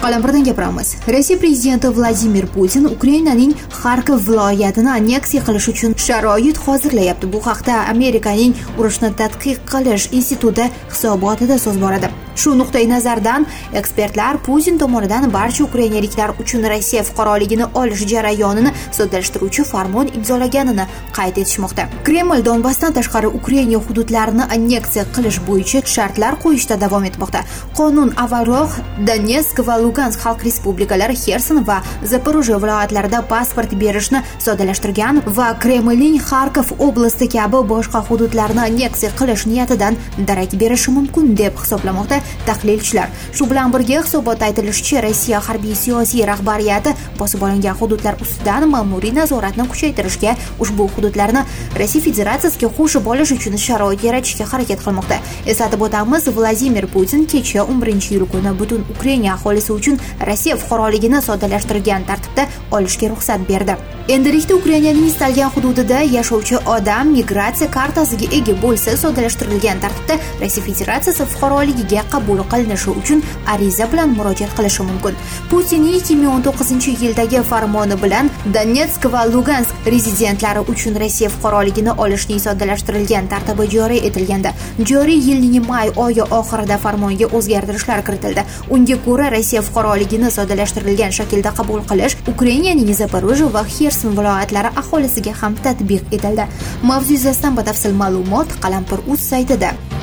Qalamlardan gapiramiz. Rossiya prezidenti Vladimir Putin Ukrainaning Xarkov viloyatini anneksiya qilish uchun sharoit hozirlayapti. Bu haqda Amerikaning urushni tadqiq qilish instituti hisobotida so'z boradi. Shu nuqtai nazardan ekspertlar Putin tomonidan barcha ukrainaliklar uchun Rossiya fuqaroligini olish jarayonini soddalashtiruvchi farmon imzolaganini qayd etishmoqda. Kreml Donbassdan tashqari Ukraina hududlarini anneksiya qilish bo'yicha shartlar qo'yishda davom etmoqda. Qonun avvalroq Donetsk va Lugansk xalq respublikalari, Xerson va Zaporojye viloyatlarida pasport berishni soddalashtirgan va Kremlning Xarkov oblasti kabi boshqa hududlarni anneksiya qilish niyatidan darak berishi mumkin deb hisoblamoqda tahlilchilar. Shu bilan birga hisobotda aytilishicha, Rossiya harbiy siyosiy rahbariyati bosib olingan hududlar ustidan ma'muriy nazoratni kuchaytirishga, ushbu hududlarni Rossiya Federatsiyasiga qo'shib olish uchun sharoit yaratishga harakat qilmoqda. Eslatib o'tamiz, Vladimir Putin kecha 11-iyul kuni butun Ukraina aholisi uchun Rossiya fuqaroligini soddalashtirgan tartibda olishga ruxsat berdi. Endilikda Ukrainaning istalgan hududida yashovchi odam migratsiya kartasiga ega bo'lsa, soddalashtirilgan tartibda Rossiya Federatsiyasi fuqaroligiga qabul qilinishi uchun ariza bilan murojaat qilishi mumkin. Putinning 2019-yildagi farmoni bilan Donetsk va Lugansk rezidentlari uchun Rossiya fuqaroligini olishning soddalashtirilgan tartibi joriy etilganda, joriy yilning may oyi oxirida farmonga o'zgartirishlar kiritildi. Unga ko'ra, Rossiya fuqaroligini soddalashtirilgan shaklda qabul qilish Ukrainaning Zaporojye va Xerson viloyatlari aholisiga ham tatbiq etildi. Mavzu yuzasidan batafsil ma'lumot Qalampir.uz saytida.